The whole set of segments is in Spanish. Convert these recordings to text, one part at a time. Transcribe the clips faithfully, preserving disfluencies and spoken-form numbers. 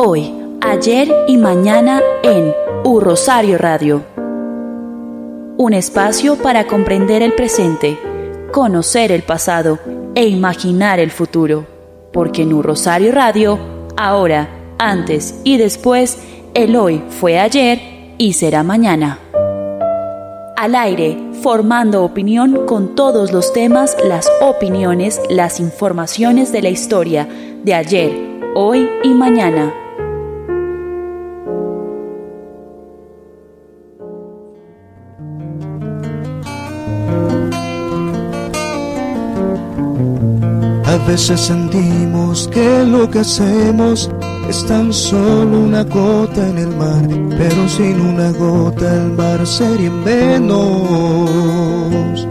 Hoy, ayer y mañana en U Rosario Radio. Un espacio para comprender el presente, conocer el pasado e imaginar el futuro. Porque en U Rosario Radio, ahora, antes y después, el hoy fue ayer y será mañana. Al aire, formando opinión con todos los temas, las opiniones, las informaciones de la historia de ayer, hoy y mañana. A veces sentimos que lo que hacemos es tan solo una gota en el mar, pero sin una gota el mar sería menos.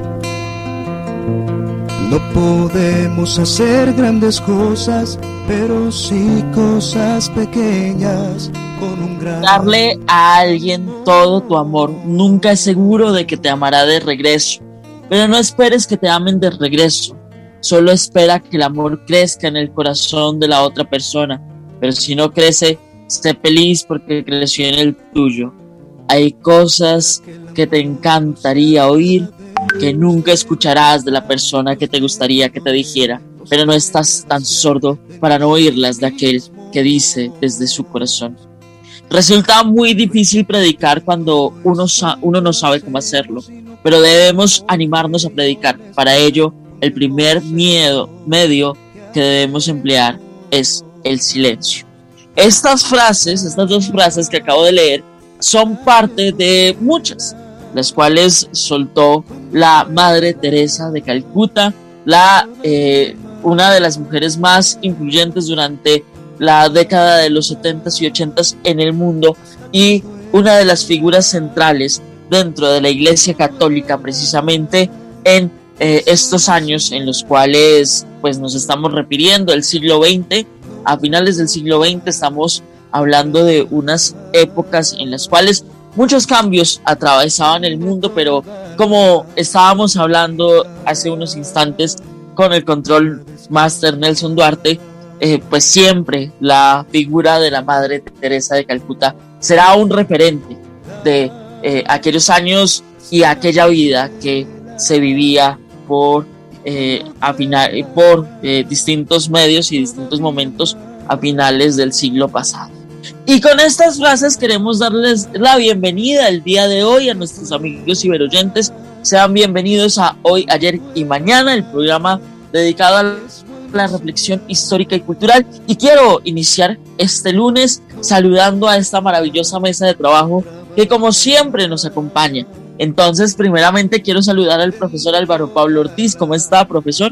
No podemos hacer grandes cosas, pero sí cosas pequeñas con un gran... Darle a alguien todo tu amor nunca es seguro de que te amará de regreso, pero no esperes que te amen de regreso. Solo espera que el amor crezca en el corazón de la otra persona, pero si no crece, esté feliz porque creció en el tuyo. Hay cosas que te encantaría oír que nunca escucharás de la persona que te gustaría que te dijera, pero no estás tan sordo para no oírlas de aquel que dice desde su corazón. Resulta muy difícil predicar cuando uno, sa- uno no sabe cómo hacerlo, pero debemos animarnos a predicar. Para ello, el primer miedo, medio que debemos emplear es el silencio. Estas frases, estas dos frases que acabo de leer, son parte de muchas, las cuales soltó la Madre Teresa de Calcuta, la, eh, una de las mujeres más influyentes durante la década de los setentas y ochentas en el mundo y una de las figuras centrales dentro de la Iglesia Católica, precisamente en Eh, estos años en los cuales pues nos estamos refiriendo al siglo veinte. A finales del siglo veinte estamos hablando de unas épocas en las cuales muchos cambios atravesaban el mundo, pero como estábamos hablando hace unos instantes con el Control Master Nelson Duarte, eh, pues siempre la figura de la Madre Teresa de Calcuta será un referente de eh, aquellos años y aquella vida que se vivía por, eh, a final, por eh, distintos medios y distintos momentos a finales del siglo pasado. Y con estas frases queremos darles la bienvenida el día de hoy a nuestros amigos ciberoyentes. Sean bienvenidos a Hoy, Ayer y Mañana, el programa dedicado a la reflexión histórica y cultural. Y quiero iniciar este lunes saludando a esta maravillosa mesa de trabajo que como siempre nos acompaña. Entonces, primeramente quiero saludar al profesor Álvaro Pablo Ortiz. ¿Cómo está, profesor?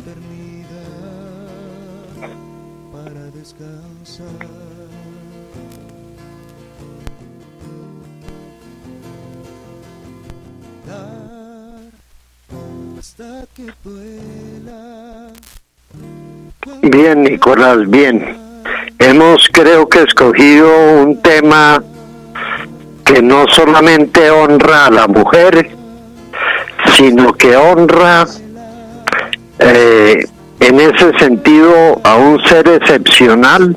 Bien, Nicolás, bien. Hemos, creo que, escogido un tema que no solamente honra a la mujer, sino que honra eh, en ese sentido a un ser excepcional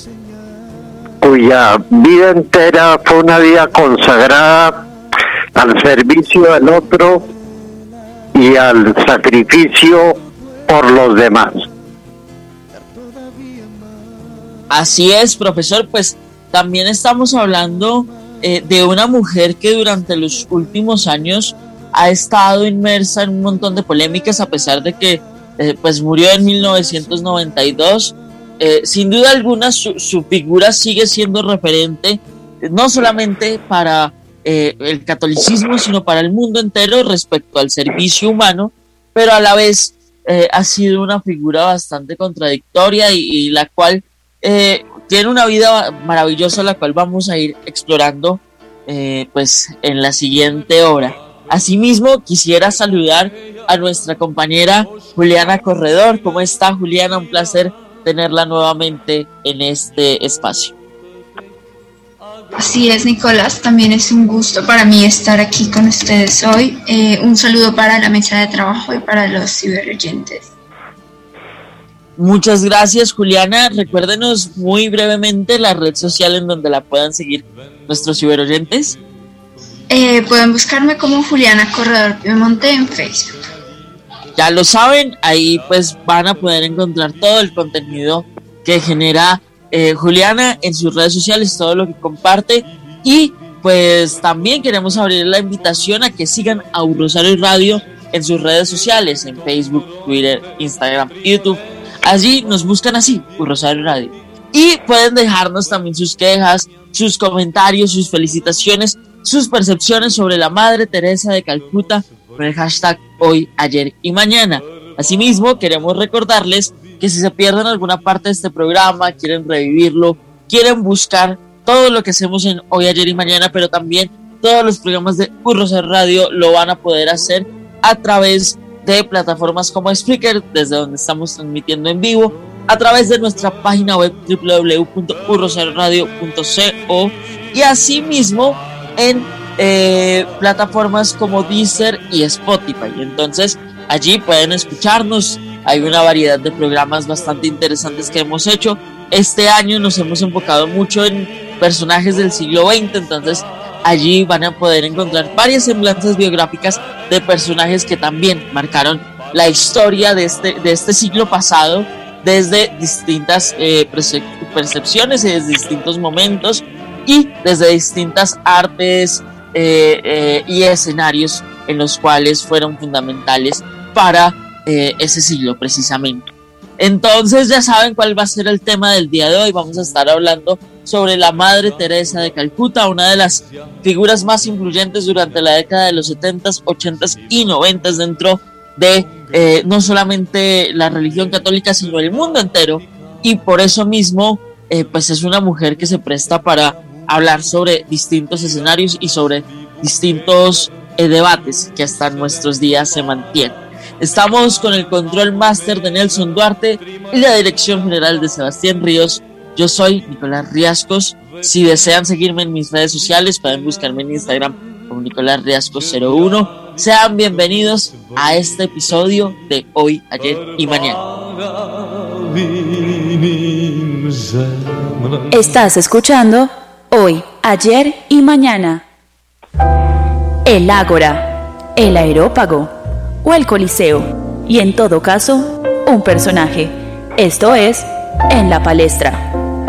cuya vida entera fue una vida consagrada al servicio del otro y al sacrificio por los demás. Así es, profesor, pues también estamos hablando eh, de una mujer que durante los últimos años ha estado inmersa en un montón de polémicas, a pesar de que eh, pues murió en mil novecientos noventa y dos. Eh, sin duda alguna su, su figura sigue siendo referente, eh, no solamente para eh, el catolicismo, sino para el mundo entero respecto al servicio humano, pero a la vez eh, ha sido una figura bastante contradictoria y, y la cual eh, tiene una vida maravillosa, la cual vamos a ir explorando eh, pues en la siguiente hora. Asimismo, quisiera saludar a nuestra compañera Juliana Corredor. ¿Cómo está, Juliana? Un placer tenerla nuevamente en este espacio. Así es, Nicolás, también es un gusto para mí estar aquí con ustedes hoy. Eh, un saludo para la mesa de trabajo y para los ciberoyentes. Muchas gracias, Juliana. Recuérdenos muy brevemente la red social en donde la puedan seguir nuestros ciberoyentes. Eh, pueden buscarme como Juliana Corredor Piemonte en Facebook. Ya lo saben, ahí pues van a poder encontrar todo el contenido que genera eh, Juliana en sus redes sociales, todo lo que comparte. Y pues también queremos abrir la invitación a que sigan a Un Rosario Radio en sus redes sociales, en Facebook, Twitter, Instagram, YouTube. Allí nos buscan así, Un Rosario Radio. Y pueden dejarnos también sus quejas, sus comentarios, sus felicitaciones, sus percepciones sobre la Madre Teresa de Calcuta con el hashtag hoy, ayer y mañana. Asimismo, queremos recordarles que si se pierden alguna parte de este programa, quieren revivirlo, quieren buscar todo lo que hacemos en hoy, ayer y mañana, pero también todos los programas de Un Rosario Radio, lo van a poder hacer a través de plataformas como Spreaker, desde donde estamos transmitiendo en vivo, a través de nuestra página web doble u doble u doble u punto un rosario radio punto co y asimismo en eh, plataformas como Deezer y Spotify. Entonces allí pueden escucharnos. Hay una variedad de programas bastante interesantes que hemos hecho. Este año nos hemos enfocado mucho en personajes del siglo veinte, entonces allí van a poder encontrar varias semblanzas biográficas de personajes que también marcaron la historia de este, de este siglo pasado, desde distintas eh, percep- percepciones y desde distintos momentos y desde distintas artes eh, eh, y escenarios en los cuales fueron fundamentales para eh, ese siglo precisamente. Entonces ya saben cuál va a ser el tema del día de hoy. Vamos a estar hablando sobre la Madre Teresa de Calcuta, una de las figuras más influyentes durante la década de los setentas, ochentas y noventas dentro de eh, no solamente la religión católica, sino el mundo entero. Y por eso mismo eh, pues es una mujer que se presta para hablar sobre distintos escenarios y sobre distintos eh, debates que hasta nuestros días se mantienen. Estamos con el control máster de Nelson Duarte y la dirección general de Sebastián Ríos. Yo soy Nicolás Riascos. Si desean seguirme en mis redes sociales, pueden buscarme en Instagram como Nicolás Riascos cero uno. Sean bienvenidos a este episodio de Hoy, Ayer y Mañana. Estás escuchando Hoy, Ayer y Mañana. El Ágora, el Aerópago o el Coliseo, y en todo caso, un personaje. Esto es En la Palestra.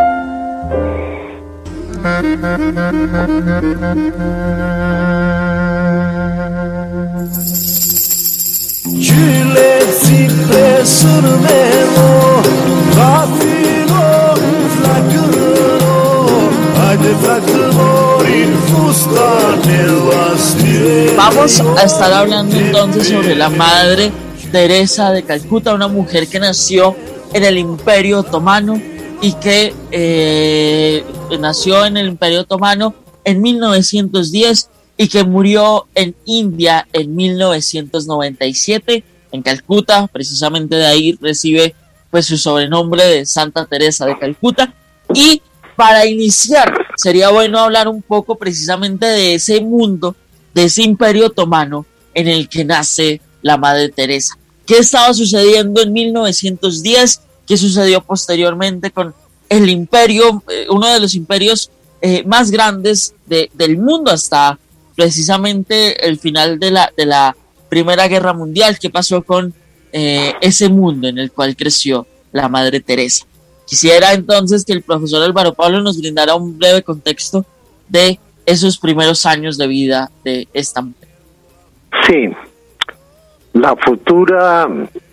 Vamos a estar hablando entonces sobre la Madre Teresa de Calcuta, una mujer que nació en el Imperio Otomano y que eh, nació en el Imperio Otomano en mil novecientos diez y que murió en India en mil novecientos noventa y siete, en Calcuta. Precisamente de ahí recibe pues su sobrenombre de Santa Teresa de Calcuta. Y para iniciar sería bueno hablar un poco precisamente de ese mundo, de ese Imperio Otomano en el que nace la Madre Teresa. ¿Qué estaba sucediendo en mil novecientos diez? ¿Qué sucedió posteriormente con el imperio, eh, uno de los imperios eh, más grandes de, del mundo hasta precisamente el final de la, de la Primera Guerra Mundial? ¿Qué pasó con eh, ese mundo en el cual creció la Madre Teresa? Quisiera entonces que el profesor Álvaro Pablo nos brindara un breve contexto de esos primeros años de vida de esta mujer. Sí, la futura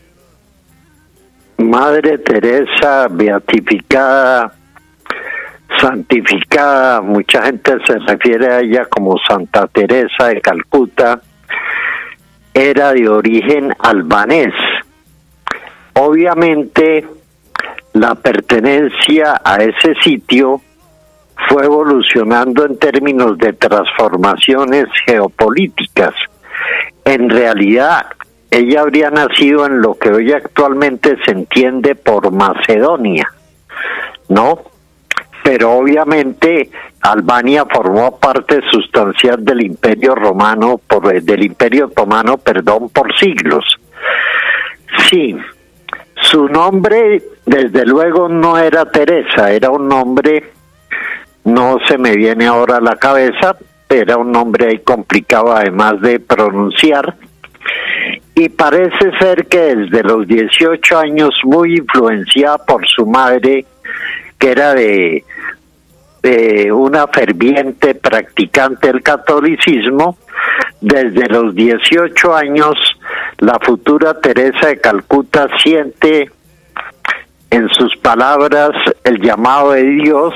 Madre Teresa, beatificada, santificada, mucha gente se refiere a ella como Santa Teresa de Calcuta, era de origen albanés. Obviamente, la pertenencia a ese sitio fue evolucionando en términos de transformaciones geopolíticas. En realidad, ella habría nacido en lo que hoy actualmente se entiende por Macedonia, ¿no? Pero obviamente Albania formó parte sustancial del Imperio Romano, por, del Imperio Otomano, perdón, por siglos. Sí, Su nombre, desde luego, no era Teresa, era un nombre, no se me viene ahora a la cabeza, era un nombre ahí complicado además de pronunciar, y parece ser que desde los dieciocho años, muy influenciada por su madre, que era de, de una ferviente practicante del catolicismo, desde los dieciocho años la futura Teresa de Calcuta siente en sus palabras el llamado de Dios,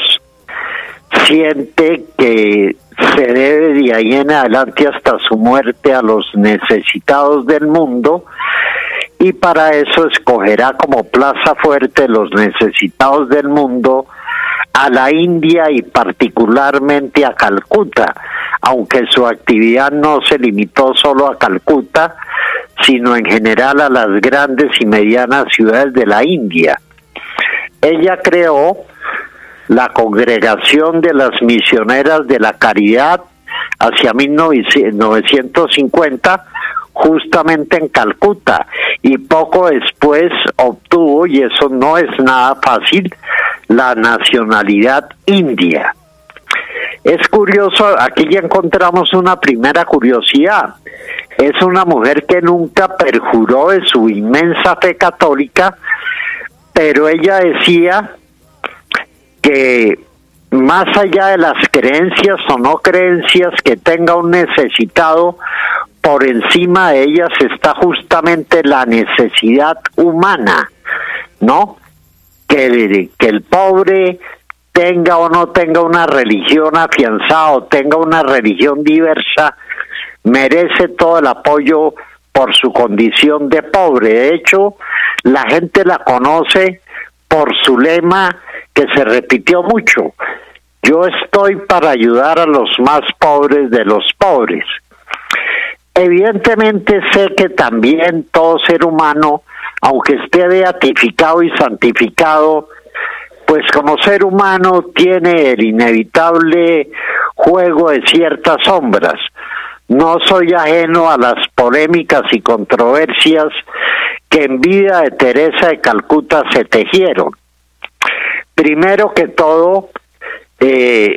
siente que se debe de ahí en adelante hasta su muerte a los necesitados del mundo, y para eso escogerá como plaza fuerte los necesitados del mundo a la India y particularmente a Calcuta, aunque su actividad no se limitó solo a Calcuta, sino en general a las grandes y medianas ciudades de la India. Ella creó la Congregación de las Misioneras de la Caridad hacia mil novecientos cincuenta, justamente en Calcuta, y poco después obtuvo, y eso no es nada fácil, la nacionalidad india. Es curioso, aquí ya encontramos una primera curiosidad. Es una mujer que nunca perjuró de su inmensa fe católica, pero ella decía que más allá de las creencias o no creencias que tenga un necesitado, por encima de ellas está justamente la necesidad humana, ¿no? Que, que el pobre tenga o no tenga una religión afianzada o tenga una religión diversa, merece todo el apoyo por su condición de pobre. De hecho, la gente la conoce por su lema que se repitió mucho: yo estoy para ayudar a los más pobres de los pobres. Evidentemente sé que también todo ser humano, aunque esté beatificado y santificado, pues como ser humano tiene el inevitable juego de ciertas sombras. No soy ajeno a las polémicas y controversias que en vida de Teresa de Calcuta se tejieron. Primero que todo, eh,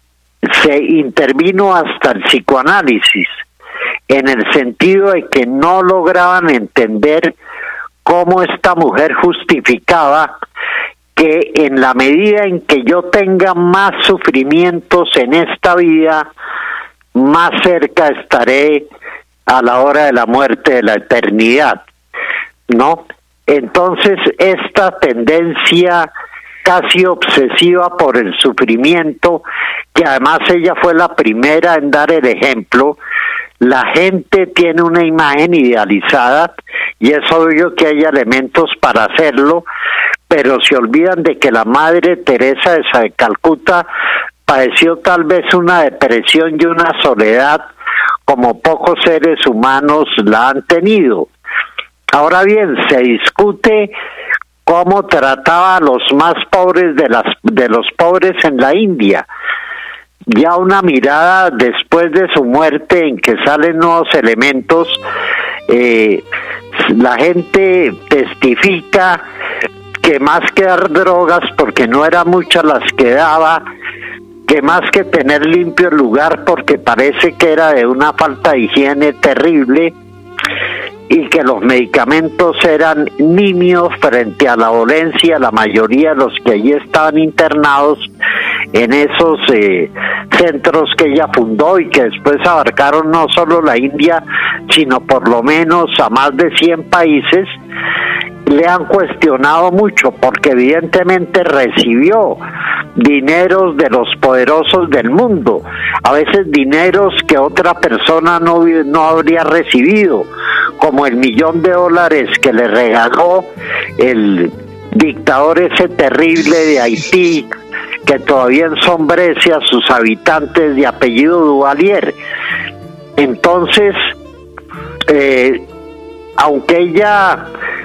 se intervino hasta el psicoanálisis, en el sentido de que no lograban entender cómo esta mujer justificaba que en la medida en que yo tenga más sufrimientos en esta vida, más cerca estaré a la hora de la muerte de la eternidad, ¿no? Entonces, esta tendencia casi obsesiva por el sufrimiento, que además ella fue la primera en dar el ejemplo, la gente tiene una imagen idealizada y es obvio que hay elementos para hacerlo, pero se olvidan de que la Madre Teresa de Calcuta padeció tal vez una depresión y una soledad como pocos seres humanos la han tenido. Ahora bien, se discute cómo trataba a los más pobres de las de los pobres en la India. Ya una mirada después de su muerte en que salen nuevos elementos, eh, la gente testifica que más que dar drogas, porque no eran muchas las que daba, que más que tener limpio el lugar, porque parece que era de una falta de higiene terrible, y que los medicamentos eran nimios frente a la dolencia. La mayoría de los que allí estaban internados en esos eh, centros que ella fundó y que después abarcaron no solo la India, sino por lo menos a más de cien países, le han cuestionado mucho, porque evidentemente recibió dineros de los poderosos del mundo, a veces dineros que otra persona no, no habría recibido, como el millón de dólares que le regaló el dictador ese terrible de Haití, que todavía ensombrece a sus habitantes de apellido Duvalier. Entonces, eh, aunque ella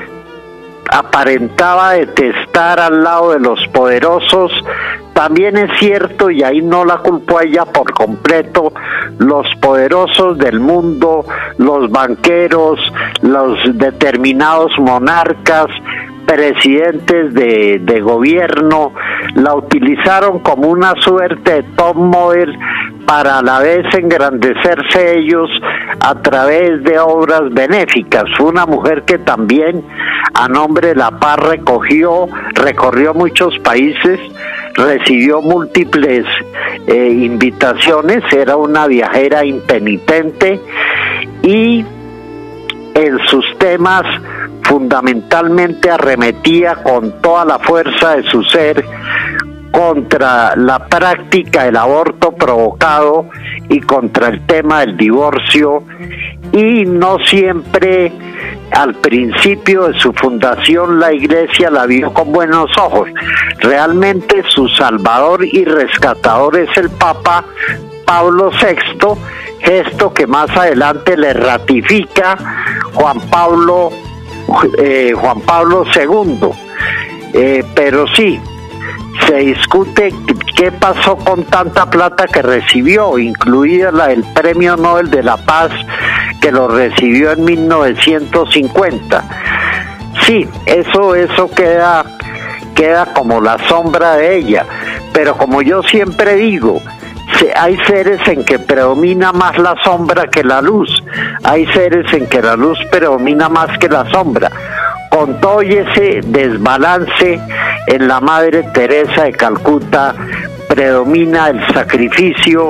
aparentaba detestar al lado de los poderosos, también es cierto, y ahí no la culpo a ella por completo, los poderosos del mundo, los banqueros, los determinados monarcas, presidentes de, de gobierno, la utilizaron como una suerte de top model para a la vez engrandecerse ellos a través de obras benéficas. Fue una mujer que también a nombre de la paz recogió, recorrió muchos países, recibió múltiples eh, invitaciones, era una viajera impenitente y en sus temas fundamentalmente arremetía con toda la fuerza de su ser contra la práctica del aborto provocado y contra el tema del divorcio, y no siempre al principio de su fundación la Iglesia la vio con buenos ojos. Realmente su salvador y rescatador es el Papa Pablo sexto, gesto que más adelante le ratifica Juan Pablo eh, Juan Pablo segundo. Eh, pero sí, se discute qué pasó con tanta plata que recibió, incluida la del Premio Nobel de la Paz, que lo recibió en mil novecientos cincuenta. Sí, eso, eso queda, queda como la sombra de ella, pero como yo siempre digo, hay seres en que predomina más la sombra que la luz, hay seres en que la luz predomina más que la sombra. Con todo ese desbalance en la Madre Teresa de Calcuta predomina el sacrificio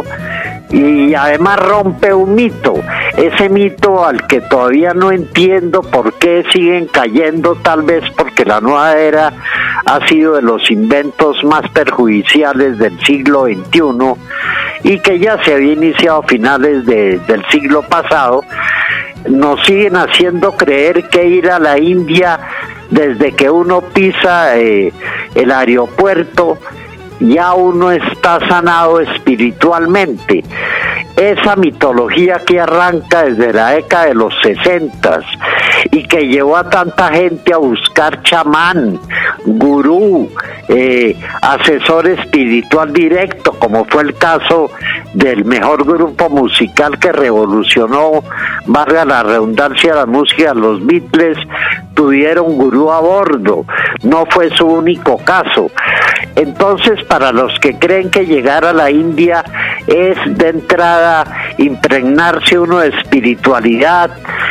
y además rompe un mito, ese mito al que todavía no entiendo por qué siguen cayendo, tal vez porque la nueva era ha sido de los inventos más perjudiciales del siglo veintiuno y que ya se había iniciado a finales de, del siglo pasado. Nos siguen haciendo creer que ir a la India desde que uno pisa eh, el aeropuerto ya uno está sanado espiritualmente. Esa mitología que arranca desde la década de los sesentas y que llevó a tanta gente a buscar chamán, gurú, eh, asesor espiritual directo, como fue el caso del mejor grupo musical que revolucionó, valga la redundancia, la música, los Beatles tuvieron gurú a bordo, no fue su único caso. Entonces, para los que creen que llegar a la India es de entrada impregnarse uno de espiritualidad,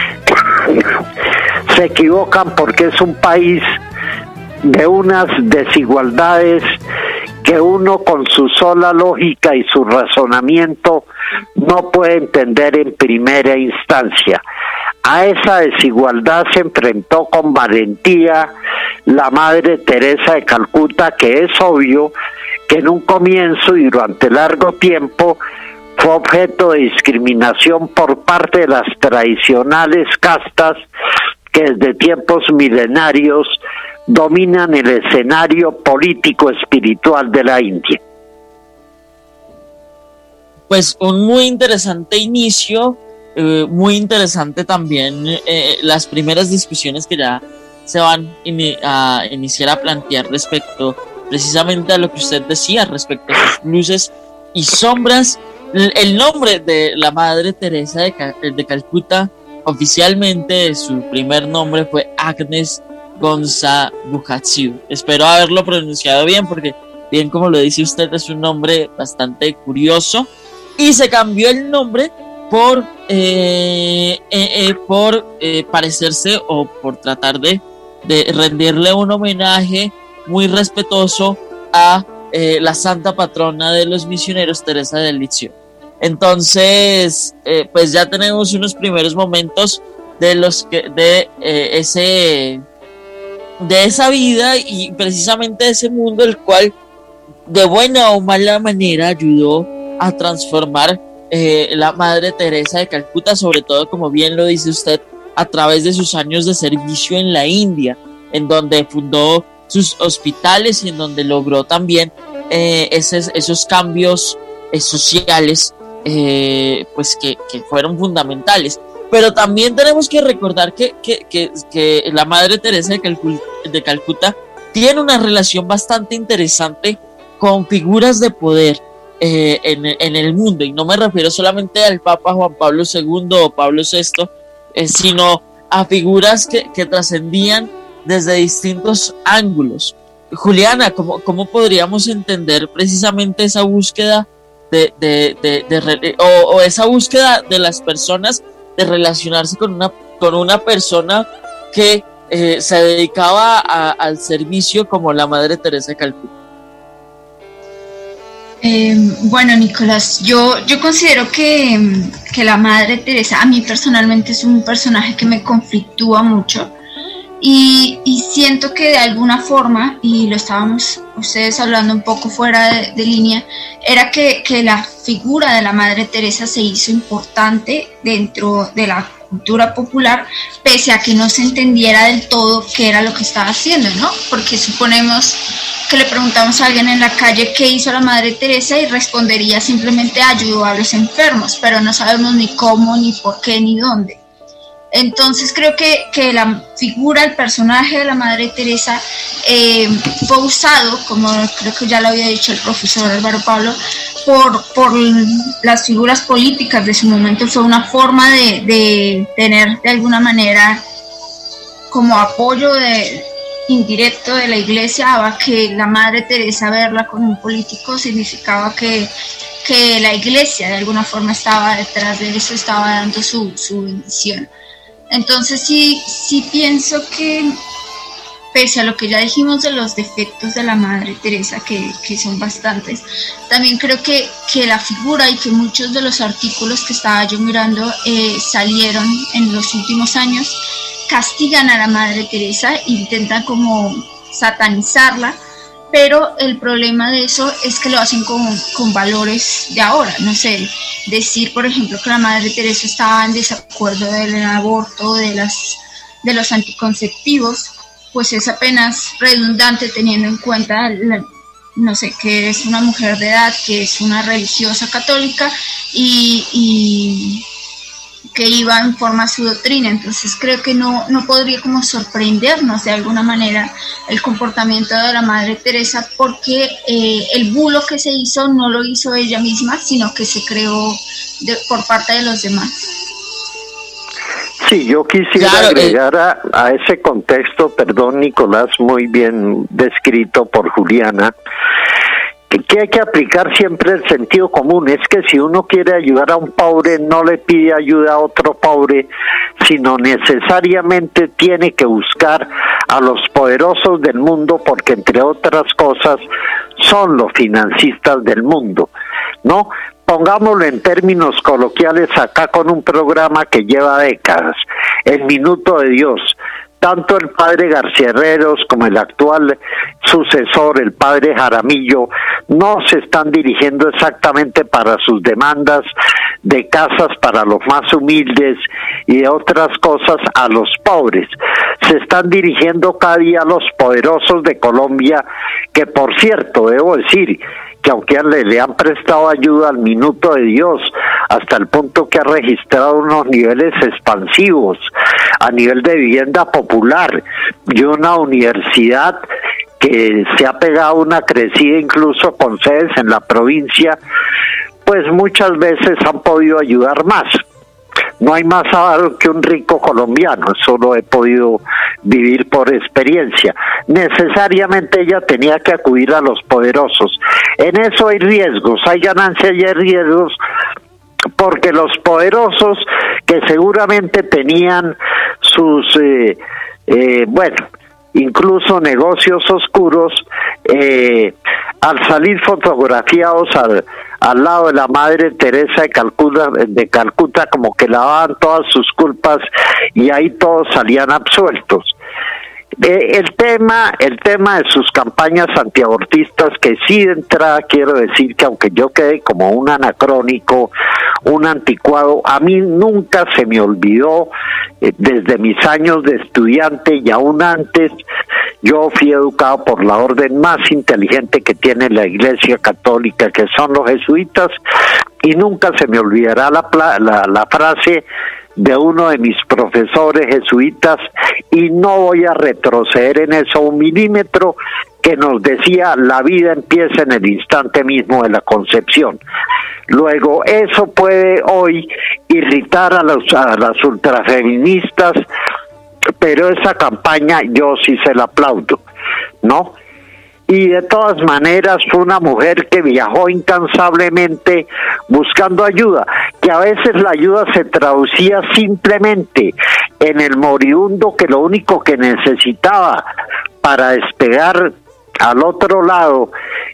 se equivocan, porque es un país de unas desigualdades que uno con su sola lógica y su razonamiento no puede entender en primera instancia. A esa desigualdad se enfrentó con valentía la Madre Teresa de Calcuta, que es obvio que en un comienzo y durante largo tiempo fue objeto de discriminación por parte de las tradicionales castas que desde tiempos milenarios dominan el escenario político espiritual de la India. Pues un muy interesante inicio, eh, muy interesante también eh, las primeras discusiones que ya se van in- a iniciar a plantear respecto precisamente a lo que usted decía, respecto a sus luces y sombras. El nombre de la Madre Teresa de, Cal- de Calcuta, oficialmente su primer nombre fue Agnes Gonza Buhatsiu. Espero haberlo pronunciado bien, porque bien como lo dice usted, es un nombre bastante curioso, y se cambió el nombre por eh, eh, eh, por eh, parecerse o por tratar de, de rendirle un homenaje muy respetuoso a eh, la santa patrona de los misioneros, Teresa de Lisieux. Entonces, eh, pues ya tenemos unos primeros momentos de los que de eh, ese de esa vida y precisamente de ese mundo, el cual de buena o mala manera ayudó a transformar eh, la Madre Teresa de Calcuta, sobre todo, como bien lo dice usted, a través de sus años de servicio en la India, en donde fundó sus hospitales y en donde logró también eh, esos, esos cambios eh, sociales eh, pues que, que fueron fundamentales. Pero también tenemos que recordar que, que, que, que la Madre Teresa de Calcuta, de Calcuta tiene una relación bastante interesante con figuras de poder eh, en, en el mundo, y no me refiero solamente al Papa Juan Pablo segundo o Pablo sexto, eh, sino a figuras que, que trascendían desde distintos ángulos. Juliana, ¿cómo, cómo podríamos entender precisamente esa búsqueda de, de, de, de, de o, o esa búsqueda de las personas de relacionarse con una, con una persona que eh, se dedicaba a, al servicio como la Madre Teresa de Calcuta? Eh, bueno, Nicolás, yo, yo considero que, que la Madre Teresa a mí personalmente es un personaje que me conflictúa mucho. Y, y siento que de alguna forma, y lo estábamos ustedes hablando un poco fuera de, de línea, era que, que la figura de la Madre Teresa se hizo importante dentro de la cultura popular, pese a que no se entendiera del todo qué era lo que estaba haciendo, ¿no? Porque suponemos que le preguntamos a alguien en la calle qué hizo la Madre Teresa y respondería simplemente ayudó a los enfermos, pero no sabemos ni cómo, ni por qué, ni dónde. Entonces creo que, que la figura, el personaje de la Madre Teresa eh, fue usado, como creo que ya lo había dicho el profesor Álvaro Pablo, por, por las figuras políticas de su momento. Fue una forma de, de tener de alguna manera como apoyo de, indirecto de la iglesia, a que la Madre Teresa, verla con un político, significaba que, que la iglesia de alguna forma estaba detrás de eso, estaba dando su, su bendición. Entonces sí, sí pienso que, pese a lo que ya dijimos de los defectos de la Madre Teresa, que, que son bastantes, también creo que, que la figura y que muchos de los artículos que estaba yo mirando eh, salieron en los últimos años, castigan a la Madre Teresa, intentan como satanizarla, pero el problema de eso es que lo hacen con, con valores de ahora. No sé, decir por ejemplo que la Madre Teresa estaba en desacuerdo del aborto, de, las, de los anticonceptivos, pues es apenas redundante teniendo en cuenta, la, no sé, que es una mujer de edad, que es una religiosa católica y... y que iba en forma a su doctrina. Entonces creo que no, no podría como sorprendernos de alguna manera el comportamiento de la Madre Teresa, porque eh, el bulo que se hizo no lo hizo ella misma, sino que se creó de, por parte de los demás. Sí, yo quisiera claro, agregar a, a ese contexto, perdón Nicolás, muy bien descrito por Juliana, que hay que aplicar siempre el sentido común. Es que si uno quiere ayudar a un pobre, no le pide ayuda a otro pobre, sino necesariamente tiene que buscar a los poderosos del mundo, porque entre otras cosas son los financistas del mundo, ¿no? Pongámoslo en términos coloquiales acá con un programa que lleva décadas, El Minuto de Dios. Tanto el padre García Herreros como el actual sucesor, el padre Jaramillo, no se están dirigiendo exactamente para sus demandas de casas para los más humildes y de otras cosas a los pobres. Se están dirigiendo cada día a los poderosos de Colombia, que por cierto, debo decir, que aunque le, le han prestado ayuda al Minuto de Dios, hasta el punto que ha registrado unos niveles expansivos a nivel de vivienda popular y una universidad que se ha pegado una crecida incluso con sedes en la provincia, pues muchas veces han podido ayudar más. No hay más avaro que un rico colombiano, eso lo he podido vivir por experiencia. Necesariamente ella tenía que acudir a los poderosos. En eso hay riesgos, hay ganancias y hay riesgos, porque los poderosos, que seguramente tenían sus, eh, eh, bueno, incluso negocios oscuros, eh, al salir fotografiados al, al lado de la Madre Teresa de Calcuta, de Calcuta, como que lavaban todas sus culpas y ahí todos salían absueltos. Eh, el tema el tema de sus campañas antiabortistas, que sí de entrada quiero decir que aunque yo quede como un anacrónico, un anticuado, a mí nunca se me olvidó, eh, desde mis años de estudiante y aún antes, yo fui educado por la orden más inteligente que tiene la Iglesia Católica, que son los jesuitas, y nunca se me olvidará la, la, la frase de uno de mis profesores jesuitas, y no voy a retroceder en eso un milímetro, que nos decía: la vida empieza en el instante mismo de la concepción. Luego, eso puede hoy irritar a, los, a las ultrafeministas, pero esa campaña yo sí se la aplaudo, ¿no? Y de todas maneras fue una mujer que viajó incansablemente buscando ayuda, que a veces la ayuda se traducía simplemente en el moribundo que lo único que necesitaba para despegar al otro lado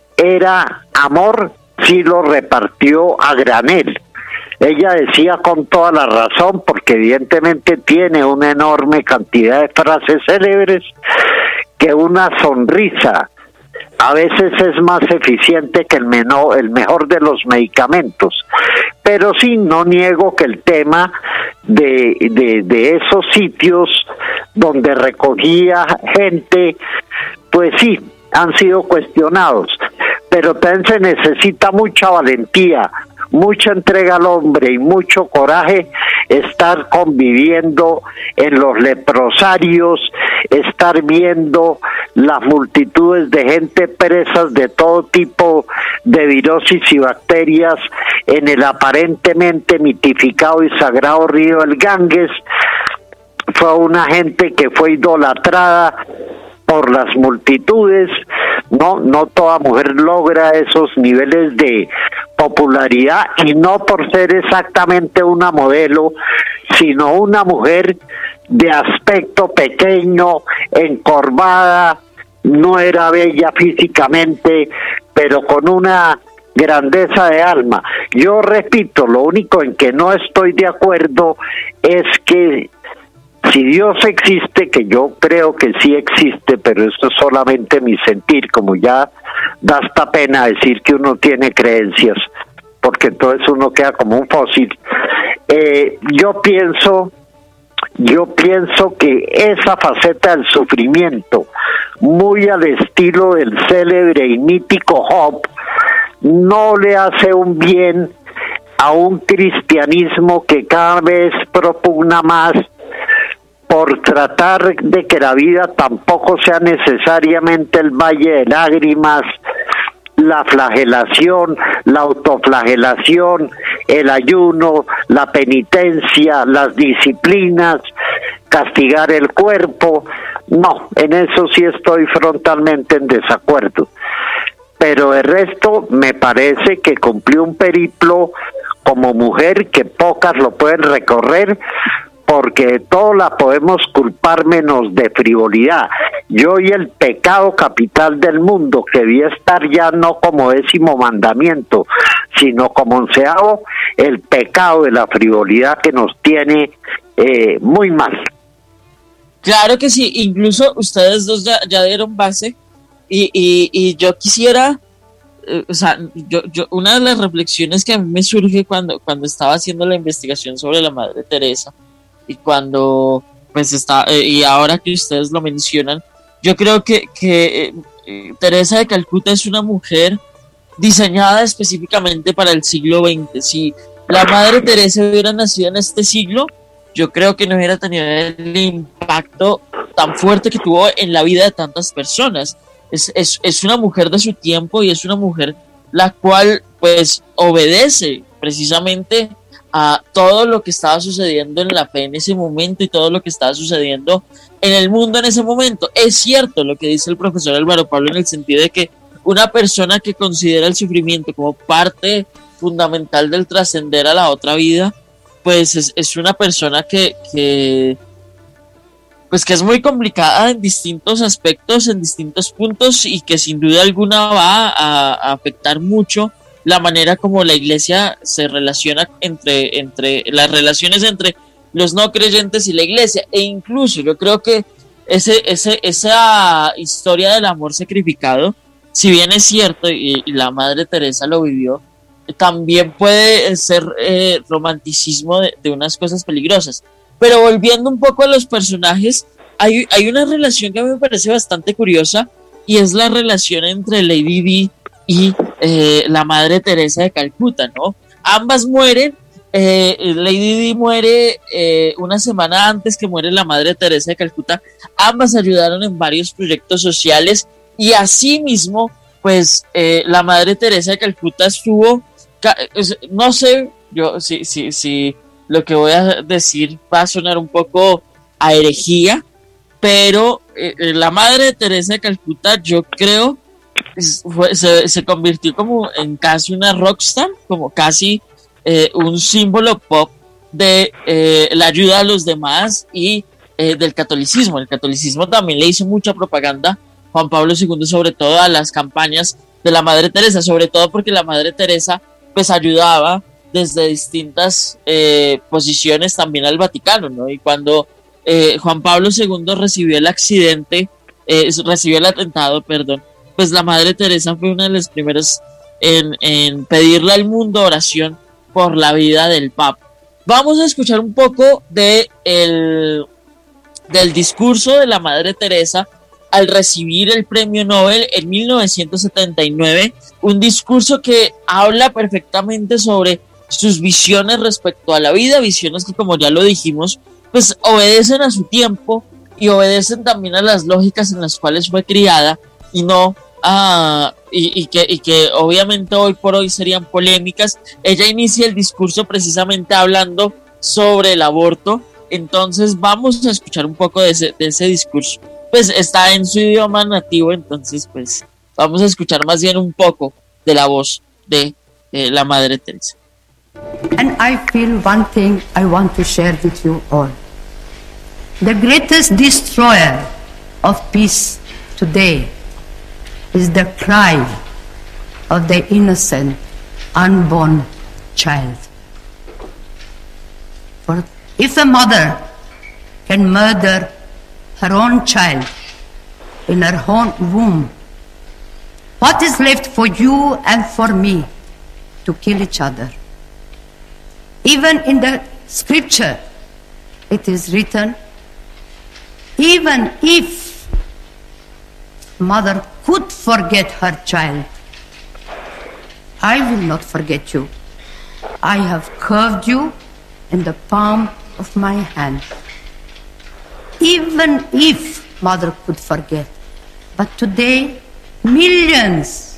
era amor, sí lo repartió a granel. Ella decía con toda la razón, porque evidentemente tiene una enorme cantidad de frases célebres, que una sonrisa a veces es más eficiente que el, menor, el mejor de los medicamentos. Pero sí, no niego que el tema de, de, de esos sitios donde recogía gente, pues sí, han sido cuestionados. Pero también se necesita mucha valentía, mucha entrega al hombre y mucho coraje estar conviviendo en los leprosarios, estar viendo las multitudes de gente presas de todo tipo de virosis y bacterias en el aparentemente mitificado y sagrado río del Ganges. Fue una gente que fue idolatrada por las multitudes. No, no toda mujer logra esos niveles de popularidad, y no por ser exactamente una modelo, sino una mujer de aspecto pequeño, encorvada, no era bella físicamente, pero con una grandeza de alma. Yo repito, lo único en que no estoy de acuerdo es que si Dios existe, que yo creo que sí existe, pero eso es solamente mi sentir, como ya da hasta pena decir que uno tiene creencias, porque entonces uno queda como un fósil. Eh, yo pienso, yo pienso que esa faceta del sufrimiento, muy al estilo del célebre y mítico Job, no le hace un bien a un cristianismo que cada vez propugna más por tratar de que la vida tampoco sea necesariamente el valle de lágrimas, la flagelación, la autoflagelación, el ayuno, la penitencia, las disciplinas, castigar el cuerpo. No, en eso sí estoy frontalmente en desacuerdo. Pero el resto me parece que cumplió un periplo como mujer que pocas lo pueden recorrer, porque de todo la podemos culpar menos de frivolidad. Y hoy el pecado capital del mundo, que debía estar ya no como décimo mandamiento, sino como onceavo, el pecado de la frivolidad que nos tiene eh, muy mal. Claro que sí, incluso ustedes dos ya, ya dieron base, y, y, y yo quisiera, eh, o sea, yo, yo, una de las reflexiones que a mí me surge cuando, cuando estaba haciendo la investigación sobre la Madre Teresa, y cuando pues está eh, y ahora que ustedes lo mencionan, yo creo que, que eh, Teresa de Calcuta es una mujer diseñada específicamente para el siglo veinte. Si la Madre Teresa hubiera nacido en este siglo, yo creo que no hubiera tenido el impacto tan fuerte que tuvo en la vida de tantas personas. Es, es, es una mujer de su tiempo, y es una mujer la cual pues obedece precisamente a todo lo que estaba sucediendo en la fe en ese momento y todo lo que estaba sucediendo en el mundo en ese momento. Es cierto lo que dice el profesor Álvaro Pablo, en el sentido de que una persona que considera el sufrimiento como parte fundamental del trascender a la otra vida, pues es, es una persona que, que pues que es muy complicada en distintos aspectos, en distintos puntos, y que sin duda alguna va a, a afectar mucho la manera como la iglesia se relaciona entre, entre las relaciones entre los no creyentes y la iglesia. E incluso yo creo que ese, ese, esa historia del amor sacrificado, si bien es cierto y, y la Madre Teresa lo vivió, también puede ser eh, romanticismo de, de unas cosas peligrosas. Pero volviendo un poco a los personajes, hay, hay una relación que a mí me parece bastante curiosa, y es la relación entre Lady Di y eh, la Madre Teresa de Calcuta, ¿no? Ambas mueren. eh, Lady Di muere eh, una semana antes que muere la Madre Teresa de Calcuta. Ambas ayudaron en varios proyectos sociales, y asimismo, pues eh, la Madre Teresa de Calcuta estuvo, no sé, yo si, si, si lo que voy a decir va a sonar un poco a herejía, pero eh, la Madre Teresa de Calcuta, yo creo, fue, se, se convirtió como en casi una rockstar, como casi eh, un símbolo pop de eh, la ayuda a los demás y eh, del catolicismo. El catolicismo también le hizo mucha propaganda Juan Pablo segundo, sobre todo a las campañas de la Madre Teresa, sobre todo porque la Madre Teresa pues ayudaba desde distintas eh, posiciones también al Vaticano, ¿no? Y cuando eh, Juan Pablo segundo recibió el accidente, eh, recibió el atentado, perdón, pues la Madre Teresa fue una de las primeras en, en pedirle al mundo oración por la vida del Papa. Vamos a escuchar un poco de el, del discurso de la Madre Teresa al recibir el premio Nobel en mil novecientos setenta y nueve, un discurso que habla perfectamente sobre sus visiones respecto a la vida, visiones que, como ya lo dijimos, pues obedecen a su tiempo y obedecen también a las lógicas en las cuales fue criada y no a, y, y, que, y que obviamente hoy por hoy serían polémicas. Ella inicia el discurso precisamente hablando sobre el aborto, entonces vamos a escuchar un poco de ese, de ese discurso. Pues está en su idioma nativo, entonces pues vamos a escuchar más bien un poco de la voz de eh, la Madre Teresa. And I feel one thing I want to share with you all. The greatest destroyer of peace today is the cry of the innocent, unborn child. For if a mother can murder her own child in her own womb, what is left for you and for me to kill each other? Even in the scripture, it is written, even if mother could forget her child, I will not forget you. I have carved you in the palm of my hand. Even if mother could forget. But today, millions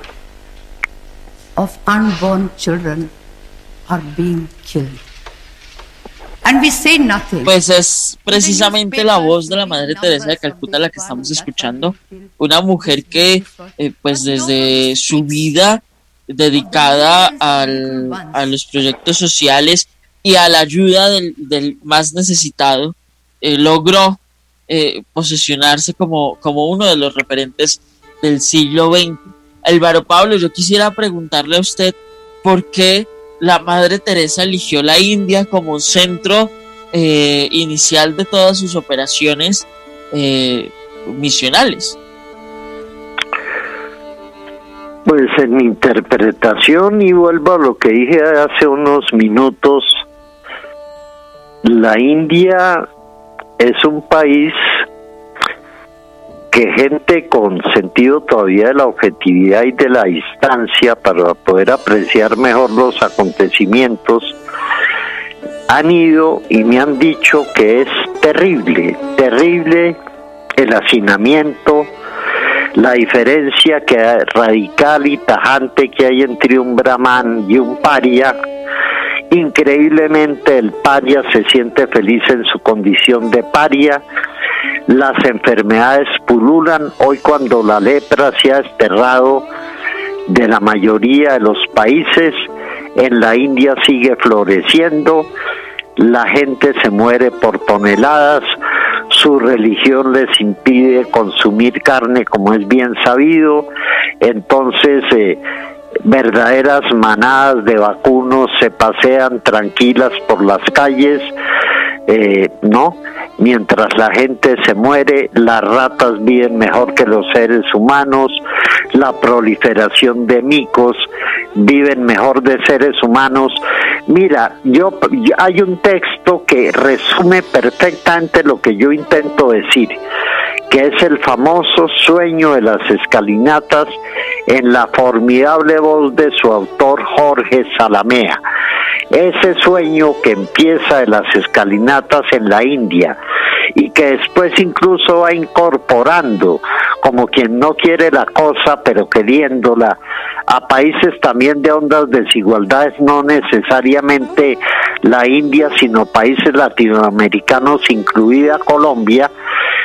of unborn children are being killed. And we say nothing. Pues es precisamente la voz de la Madre Teresa de Calcuta la que estamos escuchando, una mujer que eh, pues desde su vida dedicada al, a los proyectos sociales y a la ayuda del, del más necesitado, eh, logró eh, posesionarse como, como uno de los referentes del siglo veinte. Álvaro Pablo, yo quisiera preguntarle a usted por qué la Madre Teresa eligió la India como centro eh, inicial de todas sus operaciones eh, misionales. Pues en mi interpretación, y vuelvo a lo que dije hace unos minutos, la India es un país que gente con sentido todavía de la objetividad y de la distancia para poder apreciar mejor los acontecimientos han ido y me han dicho que es terrible, terrible el hacinamiento, la diferencia que radical y tajante que hay entre un brahman y un paria. Increíblemente el paria se siente feliz en su condición de paria. Las enfermedades pululan. Hoy, cuando la lepra se ha desterrado de la mayoría de los países, en la India sigue floreciendo. La gente se muere por toneladas. Su religión les impide consumir carne, como es bien sabido. Entonces eh, verdaderas manadas de vacunos se pasean tranquilas por las calles, eh, ¿no? Mientras la gente se muere, las ratas viven mejor que los seres humanos, la proliferación de micos viven mejor de seres humanos. Mira, yo hay un texto que resume perfectamente lo que yo intento decir, que es el famoso Sueño de las Escalinatas, en la formidable voz de su autor Jorge Zalamea. Ese sueño que empieza de las escalinatas en la India y que después incluso va incorporando, como quien no quiere la cosa pero queriéndola, a países también de hondas desigualdades, no necesariamente la India, sino países latinoamericanos, incluida Colombia,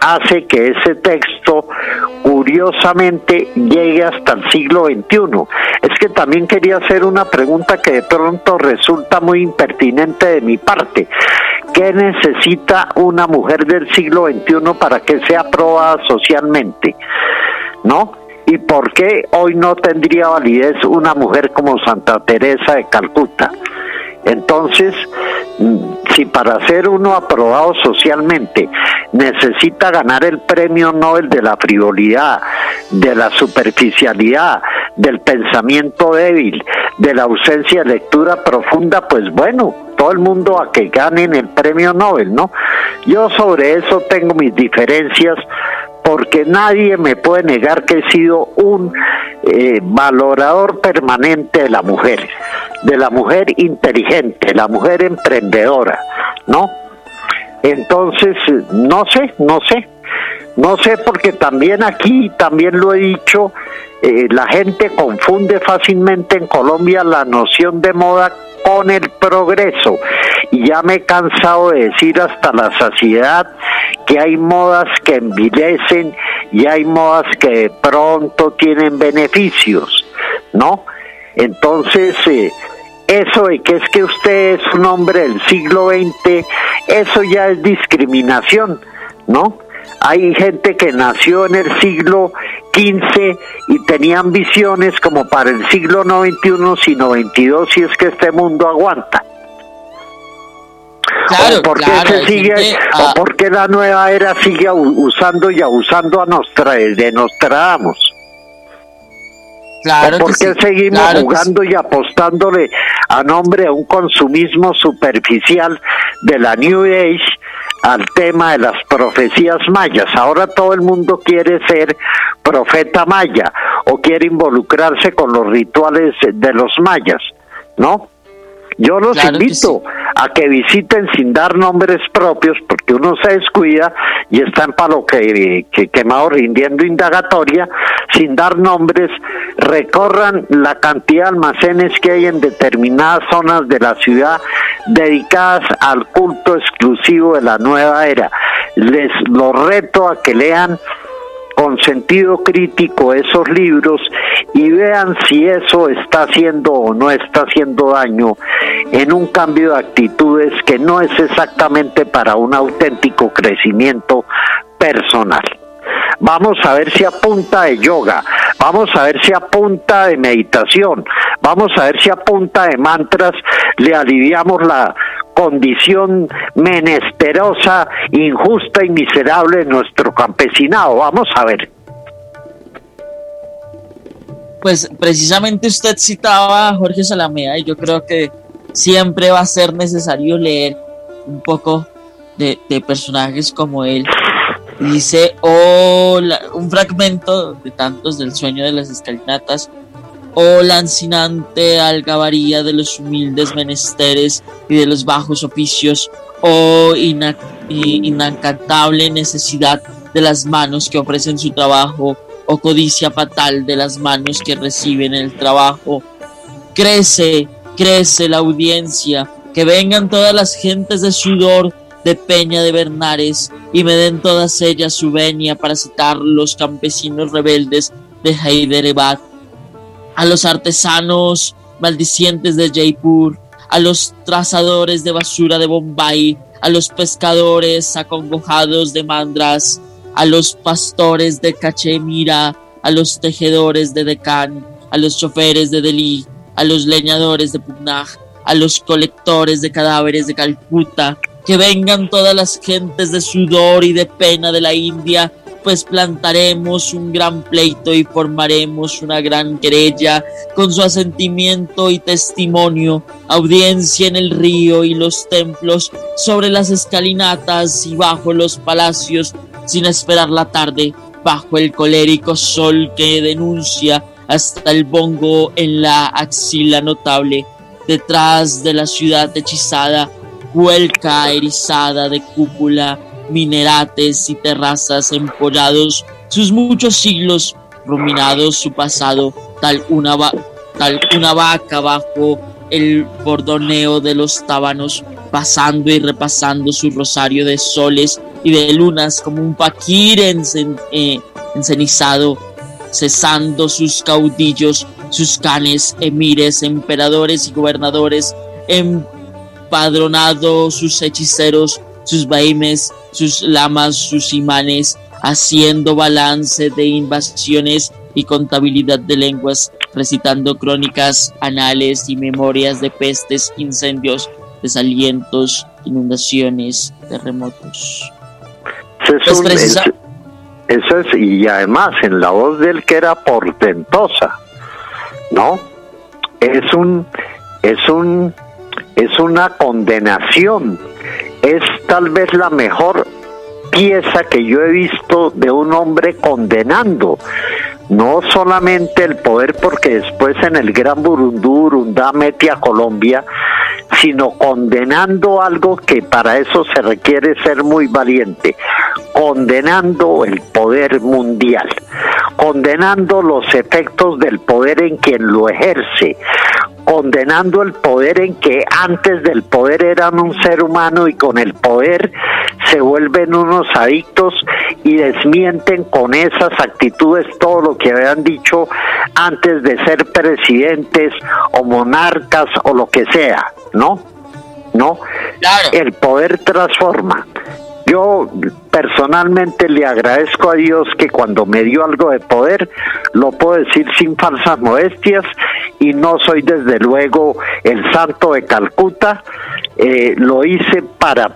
hace que ese texto curiosamente llegue hasta el siglo veintiuno. Es que también quería hacer una pregunta que de pronto resulta muy impertinente de mi parte. ¿Qué necesita una mujer del siglo veintiuno para que sea aprobada socialmente? ¿No? ¿Y por qué hoy no tendría validez una mujer como Santa Teresa de Calcuta? Entonces, si para ser uno aprobado socialmente necesita ganar el premio Nobel de la frivolidad, de la superficialidad, del pensamiento débil, de la ausencia de lectura profunda, pues bueno, todo el mundo a que ganen el premio Nobel, ¿no? Yo sobre eso tengo mis diferencias, porque nadie me puede negar que he sido un eh, valorador permanente de la mujer, de la mujer inteligente, la mujer emprendedora, ¿no? Entonces, no sé, no sé, no sé, porque también aquí, también lo he dicho, eh, la gente confunde fácilmente en Colombia la noción de moda con el progreso, y ya me he cansado de decir hasta la saciedad que hay modas que envilecen y hay modas que de pronto tienen beneficios, ¿no? Entonces, eh, eso de que es que usted es un hombre del siglo veinte, eso ya es discriminación, ¿no? Hay gente que nació en el siglo quince y tenía ambiciones como para el siglo no veintiuno, sino veintidós, si es que este mundo aguanta. Claro, o por qué claro, se sigue, gente, o ah, por qué la nueva era sigue usando y abusando a Nostra, de Nostradamus. claro ¿O por que qué sí, seguimos claro que sí. jugando y apostándole a nombre de un consumismo superficial de la New Age al tema de las profecías mayas? Ahora todo el mundo quiere ser profeta maya o quiere involucrarse con los rituales de los mayas, ¿no? Yo los Claro que invito a que visiten sin dar nombres propios, porque uno se descuida y está en palo que, que quemado rindiendo indagatoria, sin dar nombres, recorran la cantidad de almacenes que hay en determinadas zonas de la ciudad dedicadas al culto exclusivo de la nueva era. Les los reto a que lean con sentido crítico esos libros y vean si eso está haciendo o no está haciendo daño en un cambio de actitudes que no es exactamente para un auténtico crecimiento personal. Vamos a ver si a punta de yoga, vamos a ver si a punta de meditación, vamos a ver si a punta de mantras le aliviamos la condición menesterosa, injusta y miserable de nuestro campesinado. Vamos a ver. Pues precisamente usted citaba a Jorge Salamea y yo creo que siempre va a ser necesario leer un poco de, de personajes como él. Dice, oh, la, un fragmento de tantos del sueño de las escalinatas: oh, lancinante algabaría de los humildes menesteres y de los bajos oficios, oh, ina, inacatable necesidad de las manos que ofrecen su trabajo, oh, codicia fatal de las manos que reciben el trabajo. Crece, crece la audiencia, que vengan todas las gentes de sudor, de Peña de Bernares, y me den todas ellas su venia para citar los campesinos rebeldes de Hyderabad, a los artesanos maldicientes de Jaipur, a los trazadores de basura de Bombay, a los pescadores acongojados de Madras, a los pastores de Cachemira, a los tejedores de Deccan, a los choferes de Delhi, a los leñadores de Punjab, a los colectores de cadáveres de Calcuta. Que vengan todas las gentes de sudor y de pena de la India, pues plantaremos un gran pleito y formaremos una gran querella, con su asentimiento y testimonio, audiencia en el río y los templos, sobre las escalinatas y bajo los palacios, sin esperar la tarde, bajo el colérico sol que denuncia hasta el bongo en la axila notable, detrás de la ciudad hechizada, vuelca erizada de cúpula, minerates y terrazas empollados, sus muchos siglos, ruminados su pasado, tal una, va- tal una vaca bajo el bordoneo de los tábanos, pasando y repasando su rosario de soles y de lunas, como un fakir encen, eh, encenizado, cesando sus caudillos, sus canes, emires, emperadores y gobernadores, empadronado sus hechiceros, sus baimes, sus lamas, sus imanes, haciendo balance de invasiones y contabilidad de lenguas, recitando crónicas, anales y memorias de pestes, incendios, desalientos, inundaciones, terremotos. Eso es, Pues un, precisa- es- eso es, y además en la voz de él que era portentosa, ¿no? Es un, es un, es una condenación. Es tal vez la mejor pieza que yo he visto de un hombre condenando. No solamente el poder, porque después en el Gran Burundú, Burundá mete a Colombia, sino condenando algo que para eso se requiere ser muy valiente, condenando el poder mundial, condenando los efectos del poder en quien lo ejerce, condenando el poder en que antes del poder eran un ser humano y con el poder se vuelven unos adictos y desmienten con esas actitudes todo lo que habían dicho antes de ser presidentes o monarcas o lo que sea, ¿no? ¿No? Claro. El poder transforma. Yo personalmente le agradezco a Dios que cuando me dio algo de poder, lo puedo decir sin falsas modestias, y no soy desde luego el santo de Calcuta, eh, lo hice para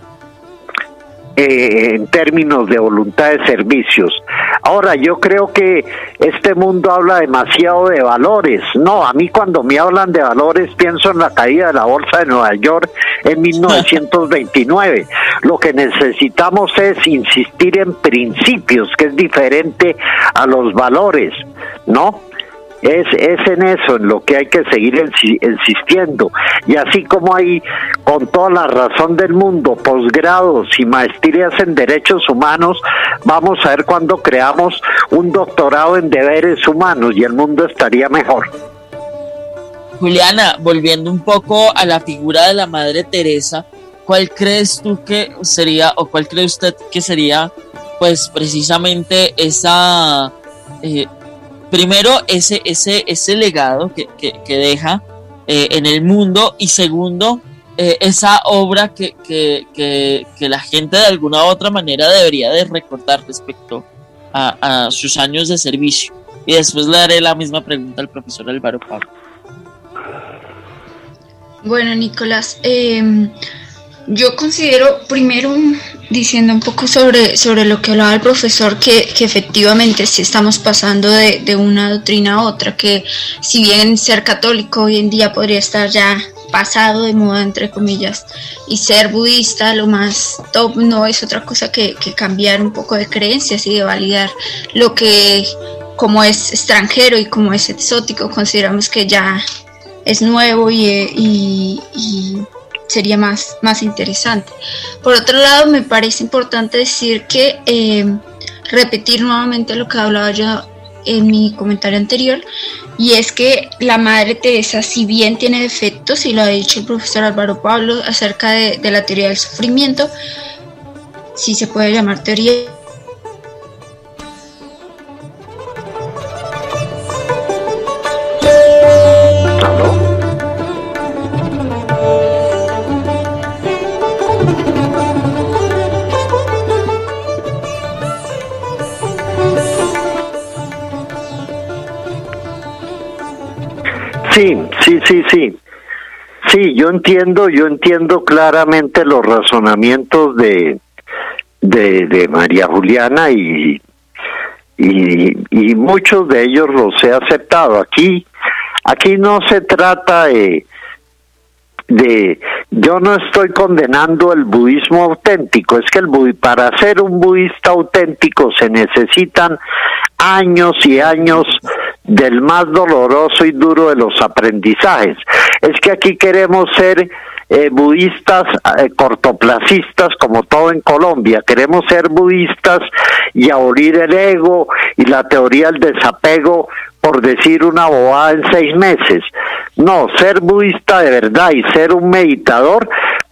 Eh, en términos de voluntad de servicios. Ahora, yo creo que este mundo habla demasiado de valores. No, a mí cuando me hablan de valores pienso en la caída de la bolsa de Nueva York en mil novecientos veintinueve. Lo que necesitamos es insistir en principios, que es diferente a los valores, ¿no? Es, es en eso en lo que hay que seguir insi- insistiendo. Y así como hay, con toda la razón del mundo, posgrados y maestrías en derechos humanos, vamos a ver cuando creamos un doctorado en deberes humanos y el mundo estaría mejor. Juliana, volviendo un poco a la figura de la Madre Teresa, ¿cuál crees tú que sería, o cuál cree usted que sería, pues precisamente esa... Eh, primero, ese, ese, ese legado que, que, que deja eh, en el mundo, y segundo, eh, esa obra que, que, que, que la gente de alguna u otra manera debería de recordar respecto a, a sus años de servicio? Y después le daré la misma pregunta al profesor Álvaro Pablo. Bueno, Nicolás, eh, yo considero, primero, diciendo un poco sobre, sobre lo que hablaba el profesor, que, que efectivamente sí estamos pasando de, de una doctrina a otra, que si bien ser católico hoy en día podría estar ya pasado de moda, entre comillas, y ser budista lo más top no es otra cosa que, que cambiar un poco de creencias y de validar lo que, como es extranjero y como es exótico, consideramos que ya es nuevo y, y, y sería más, más interesante. Por otro lado, me parece importante decir que, eh, repetir nuevamente lo que hablaba yo en mi comentario anterior, y es que la Madre Teresa, si bien tiene defectos, y lo ha dicho el profesor Álvaro Pablo acerca de, de la teoría del sufrimiento, si se puede llamar teoría. Sí, sí, sí, sí. Sí, yo entiendo, yo entiendo claramente los razonamientos de de, de María Juliana y, y y muchos de ellos los he aceptado. Aquí aquí no se trata de de yo no estoy condenando el budismo auténtico, es que el budi, para ser un budista auténtico se necesitan años y años del más doloroso y duro de los aprendizajes. Es que aquí queremos ser eh, budistas eh, cortoplacistas, como todo en Colombia. Queremos ser budistas y abolir el ego y la teoría del desapego, por decir una bobada, en seis meses. No, ser budista de verdad y ser un meditador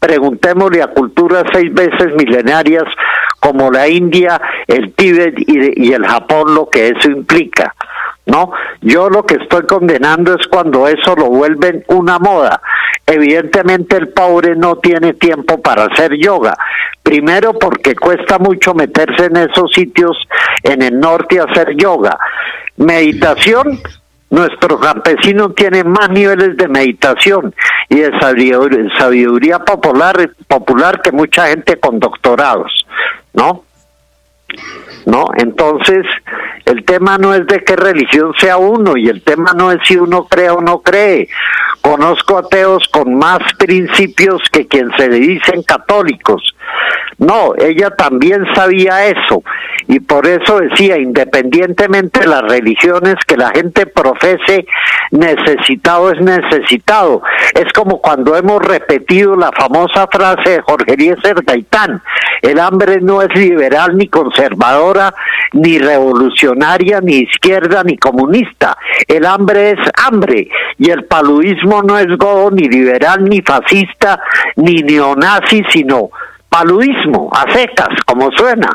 Preguntémosle a culturas seis veces milenarias como la India, el Tíbet y, y el Japón lo que eso implica, ¿no? Yo lo que estoy condenando es cuando eso lo vuelven una moda. Evidentemente el pobre no tiene tiempo para hacer yoga. Primero porque cuesta mucho meterse en esos sitios en el norte a hacer yoga. Meditación, nuestro campesino tiene más niveles de meditación y de sabiduría, sabiduría popular, popular que mucha gente con doctorados, ¿no? ¿No? Entonces, el tema no es de qué religión sea uno, y el tema no es si uno cree o no cree. Conozco ateos con más principios que quien se le dicen católicos. No, ella también sabía eso, y por eso decía, independientemente de las religiones, que la gente profese, necesitado es necesitado. Es como cuando hemos repetido la famosa frase de Jorge Eliezer Gaitán: el hambre no es liberal ni conservadora, ni revolucionaria, ni izquierda, ni comunista. El hambre es hambre, y el paludismo no es godo, ni liberal, ni fascista, ni neonazi, sino paludismo, a secas, como suena.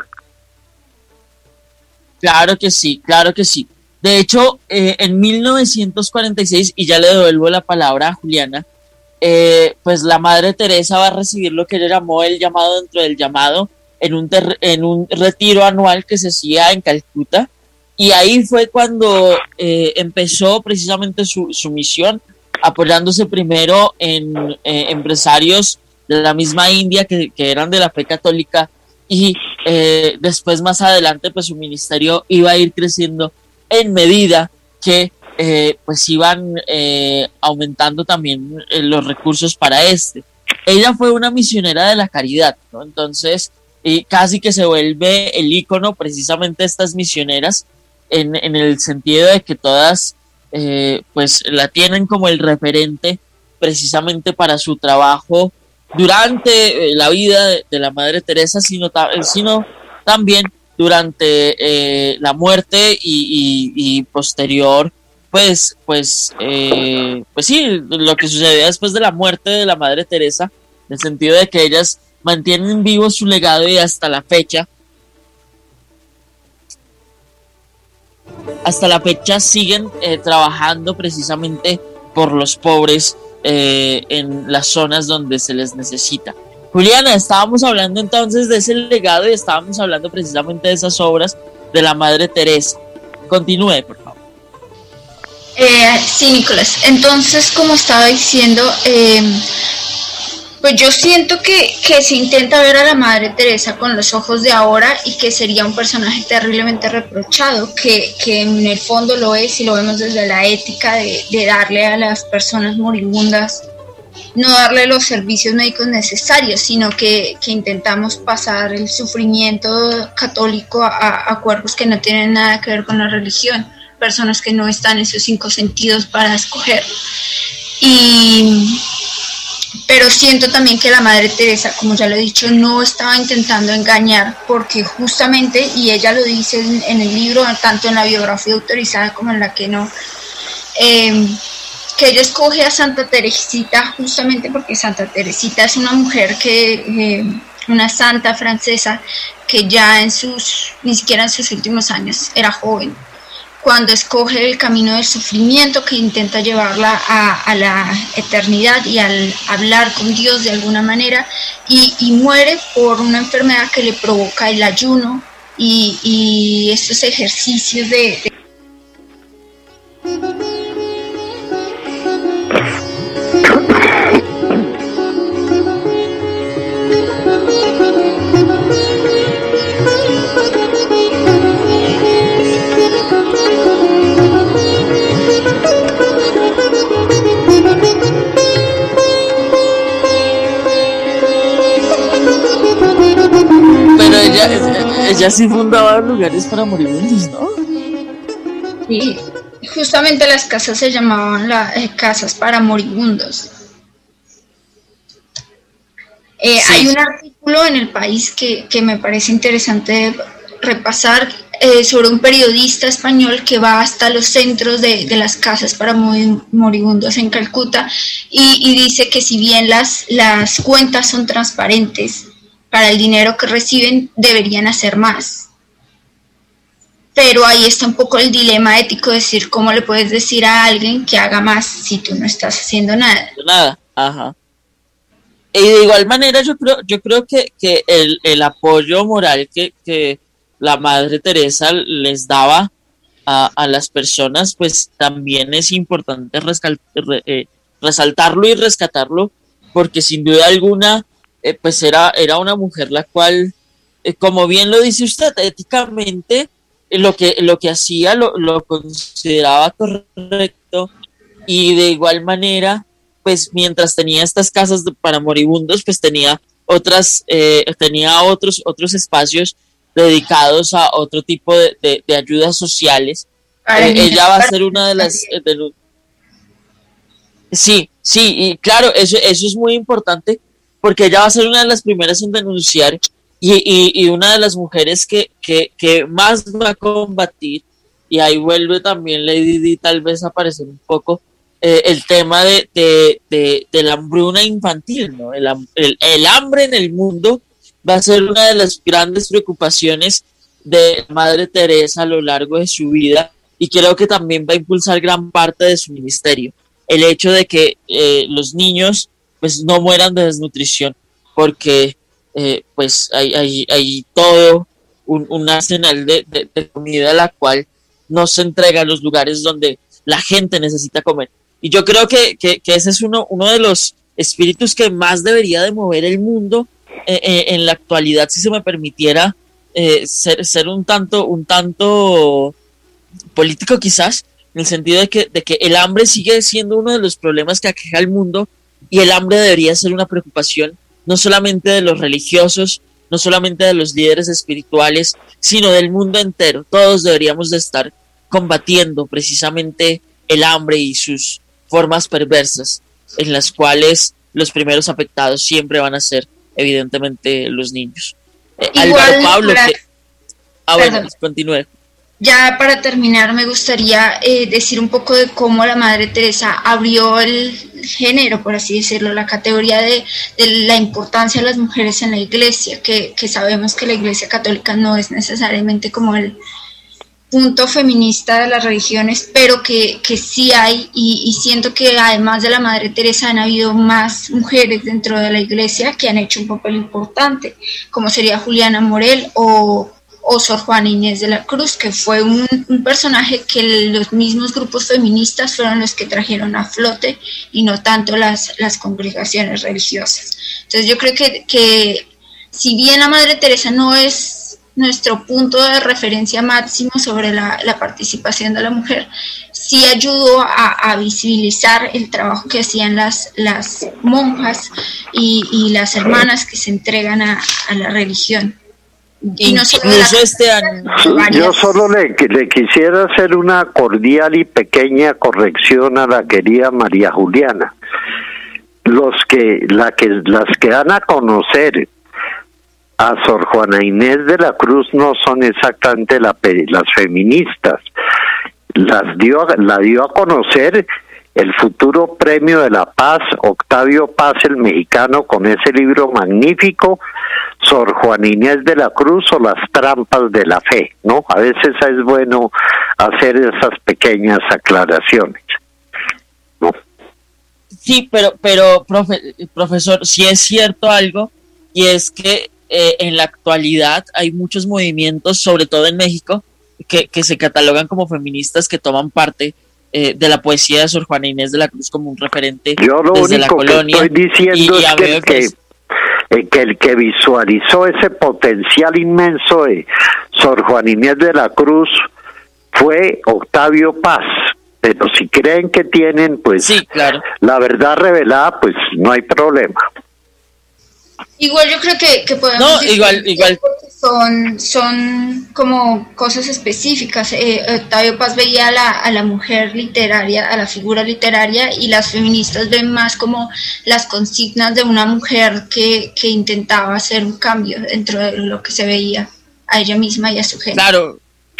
Claro que sí, claro que sí. De hecho, eh, en mil novecientos cuarenta y seis, y ya le devuelvo la palabra a Juliana, eh, pues la Madre Teresa va a recibir lo que ella llamó el llamado dentro del llamado, en un, ter- en un retiro anual que se hacía en Calcuta, y ahí fue cuando eh, empezó precisamente su, su misión, apoyándose primero en eh, empresarios de la misma India que, que eran de la fe católica, y eh, después más adelante pues su ministerio iba a ir creciendo en medida que eh, pues iban eh, aumentando también eh, los recursos para este. Ella fue una misionera de la caridad, ¿no? Entonces y casi que se vuelve el ícono precisamente de estas misioneras, en, en el sentido de que todas eh, pues la tienen como el referente precisamente para su trabajo durante la vida de, de la Madre Teresa, sino, ta, sino también durante eh, la muerte y, y, y posterior, pues, pues, eh, pues sí, lo que sucedió después de la muerte de la Madre Teresa, en el sentido de que ellas mantienen vivo su legado y hasta la fecha, hasta la fecha siguen eh, trabajando precisamente por los pobres Eh, en las zonas donde se les necesita. Juliana, estábamos hablando entonces de ese legado y estábamos hablando precisamente de esas obras de la Madre Teresa. Continúe, por favor. Eh, sí, Nicolás. Entonces, como estaba diciendo, eh, pues yo siento que, que se intenta ver a la Madre Teresa con los ojos de ahora y que sería un personaje terriblemente reprochado, que, que en el fondo lo es, y lo vemos desde la ética de, de darle a las personas moribundas, no darle los servicios médicos necesarios, sino que, que intentamos pasar el sufrimiento católico a, a cuerpos que no tienen nada que ver con la religión, personas que no están en sus cinco sentidos para escoger. Y... pero siento también que la Madre Teresa, como ya lo he dicho, no estaba intentando engañar, porque justamente, y ella lo dice en, en el libro, tanto en la biografía autorizada como en la que no, eh, que ella escoge a Santa Teresita justamente porque Santa Teresita es una mujer que, eh, una santa francesa, que ya en sus, ni siquiera en sus últimos años, era joven, cuando escoge el camino del sufrimiento, que intenta llevarla a, a la eternidad y al hablar con Dios de alguna manera, y, y muere por una enfermedad que le provoca el ayuno y, y estos ejercicios de, de Ella sí fundaba lugares para moribundos, ¿no? Sí, justamente las casas se llamaban la, eh, casas para moribundos. Eh, sí. Hay un artículo en El País que, que me parece interesante repasar, eh, sobre un periodista español que va hasta los centros de, de las casas para moribundos en Calcuta y, y dice que si bien las, las cuentas son transparentes para el dinero que reciben, deberían hacer más. Pero ahí está un poco el dilema ético, decir cómo le puedes decir a alguien que haga más si tú no estás haciendo nada. Nada, ajá. Y de igual manera yo creo, yo creo que, que el, el apoyo moral que, que la Madre Teresa les daba a, a las personas, pues también es importante rescal, re, eh, resaltarlo y rescatarlo, porque sin duda alguna, eh, pues era, era una mujer la cual, eh, como bien lo dice usted, éticamente, lo que lo que hacía lo, lo consideraba correcto, y de igual manera pues mientras tenía estas casas de, para moribundos, pues tenía otras eh, tenía otros otros espacios dedicados a otro tipo de, de, de ayudas sociales. Eh, ella va a ser una de las eh, de los, sí sí y claro, eso eso es muy importante, porque ella va a ser una de las primeras en denunciar. Y, y, y una de las mujeres que, que, que más va a combatir, y ahí vuelve también Lady Di tal vez a aparecer un poco, eh, el tema de, de, de, de la hambruna infantil, ¿no? El, el, el hambre en el mundo va a ser una de las grandes preocupaciones de Madre Teresa a lo largo de su vida, y creo que también va a impulsar gran parte de su ministerio. El hecho de que eh, los niños pues no mueran de desnutrición, porque Eh, pues hay, hay, hay todo un, un arsenal de, de, de comida la cual no se entrega a los lugares donde la gente necesita comer. Y yo creo que, que, que ese es uno, uno de los espíritus que más debería de mover el mundo eh, eh, en la actualidad, si se me permitiera eh, ser, ser un tanto, un tanto político quizás, en el sentido de que, de que el hambre sigue siendo uno de los problemas que aqueja al mundo, y el hambre debería ser una preocupación no solamente de los religiosos, no solamente de los líderes espirituales, sino del mundo entero. Todos deberíamos de estar combatiendo precisamente el hambre y sus formas perversas, en las cuales los primeros afectados siempre van a ser, evidentemente, los niños. Eh, Álvaro Pablo, para... que... Ah, bueno, continúe. Ya para terminar, me gustaría eh, decir un poco de cómo la Madre Teresa abrió el género, por así decirlo, la categoría de, de la importancia de las mujeres en la iglesia, que, que sabemos que la iglesia católica no es necesariamente como el punto feminista de las religiones, pero que, que sí hay, y, y siento que además de la Madre Teresa han habido más mujeres dentro de la iglesia que han hecho un papel importante, como sería Juliana Morel o... o Sor Juana Inés de la Cruz, que fue un, un personaje que los mismos grupos feministas fueron los que trajeron a flote y no tanto las, las congregaciones religiosas. Entonces yo creo que, que si bien la Madre Teresa no es nuestro punto de referencia máximo sobre la, la participación de la mujer, sí ayudó a, a visibilizar el trabajo que hacían las, las monjas y, y las hermanas que se entregan a, a la religión. Y no solo la... este año. Yo solo le, le quisiera hacer una cordial y pequeña corrección a la querida María Juliana. Los que, la que las que dan a conocer a Sor Juana Inés de la Cruz no son exactamente la, las feministas. Las dio, la dio a conocer el futuro Premio de la Paz, Octavio Paz, el mexicano, con ese libro magnífico, Sor Juana Inés de la Cruz o las trampas de la fe, ¿no? A veces es bueno hacer esas pequeñas aclaraciones, ¿no? Sí, pero, pero profe, profesor, sí es cierto algo, y es que eh, en la actualidad hay muchos movimientos, sobre todo en México, que, que se catalogan como feministas, que toman parte Eh, de la poesía de Sor Juana Inés de la Cruz como un referente. Yo lo desde único la colonia, que estoy diciendo y, y es que el que, eh, que el que visualizó ese potencial inmenso de Sor Juana Inés de la Cruz fue Octavio Paz, pero si creen que tienen pues sí, claro, la verdad revelada, pues no hay problema. Igual yo creo que, que podemos no, igual, igual. Son, son como cosas específicas. Eh, Octavio Paz veía a la, a la mujer literaria, a la figura literaria, y las feministas ven más como las consignas de una mujer que, que intentaba hacer un cambio dentro de lo que se veía a ella misma y a su género. Claro,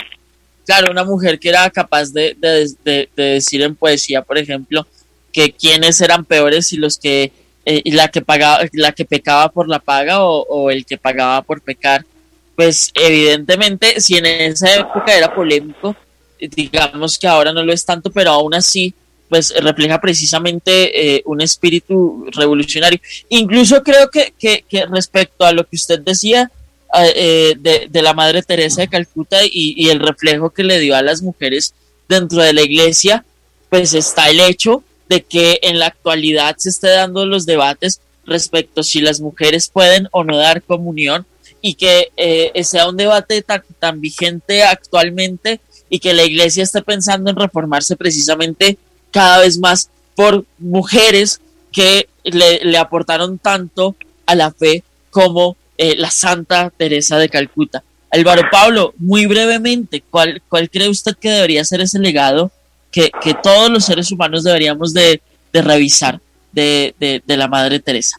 claro, una mujer que era capaz de, de, de, de decir en poesía, por ejemplo, que quiénes eran peores, si los que eh, la que pagaba, la que pecaba por la paga o, o el que pagaba por pecar. Pues evidentemente, si en esa época era polémico, digamos que ahora no lo es tanto, pero aún así pues refleja precisamente eh, un espíritu revolucionario. Incluso creo que, que, que respecto a lo que usted decía eh, de, de la Madre Teresa de Calcuta y, y el reflejo que le dio a las mujeres dentro de la iglesia, pues está el hecho de que en la actualidad se esté dando los debates respecto a si las mujeres pueden o no dar comunión, y que eh, sea un debate tan, tan vigente actualmente, y que la iglesia esté pensando en reformarse precisamente cada vez más por mujeres que le, le aportaron tanto a la fe como eh, la Santa Teresa de Calcuta. Álvaro Pablo, muy brevemente, ¿cuál, cuál cree usted que debería ser ese legado que, que todos los seres humanos deberíamos de, de revisar de, de, de la Madre Teresa?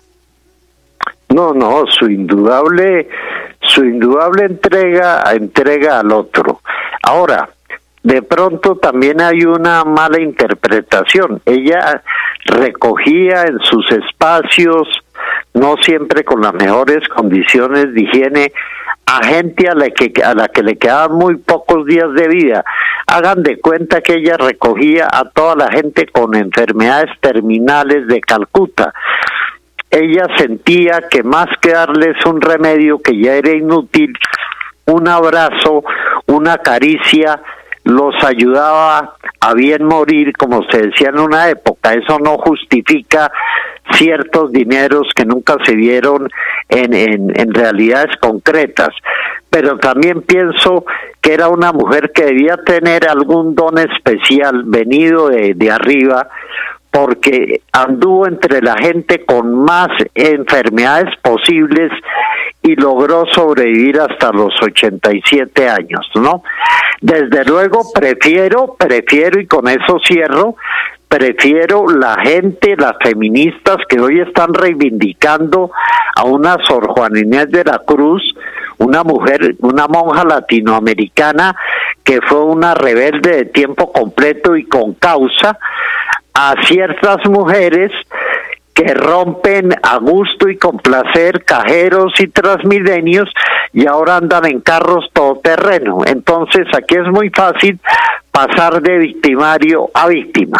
No, no, su indudable, su indudable entrega, entrega al otro. Ahora, de pronto también hay una mala interpretación. Ella recogía en sus espacios, no siempre con las mejores condiciones de higiene, a gente a la que a la que le quedaban muy pocos días de vida. Hagan de cuenta que ella recogía a toda la gente con enfermedades terminales de Calcuta. Ella sentía que más que darles un remedio que ya era inútil, un abrazo, una caricia, los ayudaba a bien morir, como se decía en una época. Eso no justifica ciertos dineros que nunca se vieron en, en, en realidades concretas, pero también pienso que era una mujer que debía tener algún don especial venido de, de arriba, porque anduvo entre la gente con más enfermedades posibles y logró sobrevivir hasta los ochenta y siete años, ¿no? Desde luego prefiero, prefiero y con eso cierro, prefiero la gente, las feministas que hoy están reivindicando a una Sor Juana Inés de la Cruz, una mujer, una monja latinoamericana que fue una rebelde de tiempo completo y con causa, a ciertas mujeres que rompen a gusto y con placer cajeros y transmilenios y ahora andan en carros todoterreno. Entonces aquí es muy fácil pasar de victimario a víctima.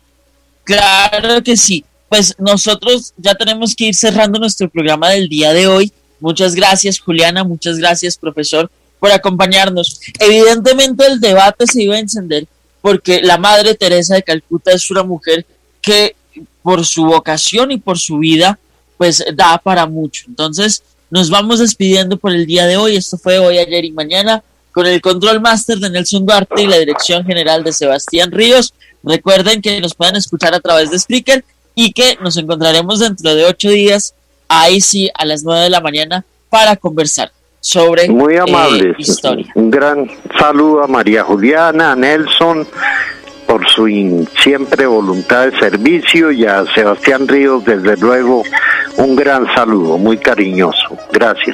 Claro que sí. Pues nosotros ya tenemos que ir cerrando nuestro programa del día de hoy. Muchas gracias, Juliana, muchas gracias, profesor, por acompañarnos. Evidentemente el debate se iba a encender porque la Madre Teresa de Calcuta es una mujer que por su vocación y por su vida, pues da para mucho. Entonces, nos vamos despidiendo por el día de hoy. Esto fue Hoy, Ayer y Mañana, con el control máster de Nelson Duarte y la dirección general de Sebastián Ríos. Recuerden que nos pueden escuchar a través de Spreaker y que nos encontraremos dentro de ocho días, ahí sí, a las nueve de la mañana, para conversar sobre Muy amables. Eh, historia. Un gran saludo a María Juliana, a Nelson, por su in, siempre voluntad de servicio, y a Sebastián Ríos, desde luego, un gran saludo, muy cariñoso. Gracias.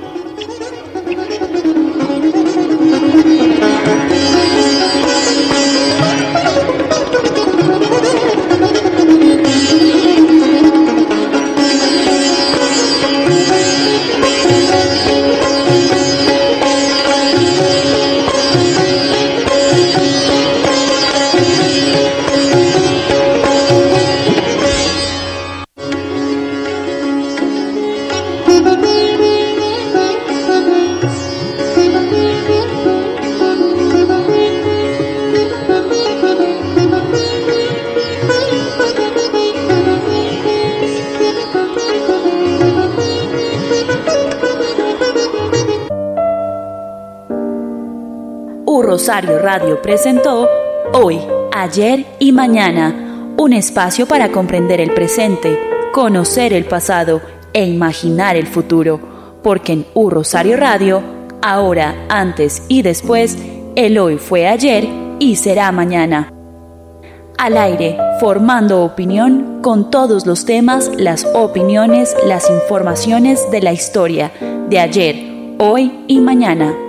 Rosario Radio presentó Hoy, Ayer y Mañana, un espacio para comprender el presente, conocer el pasado e imaginar el futuro, porque en U Rosario Radio, ahora, antes y después, el hoy fue ayer y será mañana. Al aire, formando opinión con todos los temas, las opiniones, las informaciones de la historia, de ayer, hoy y mañana.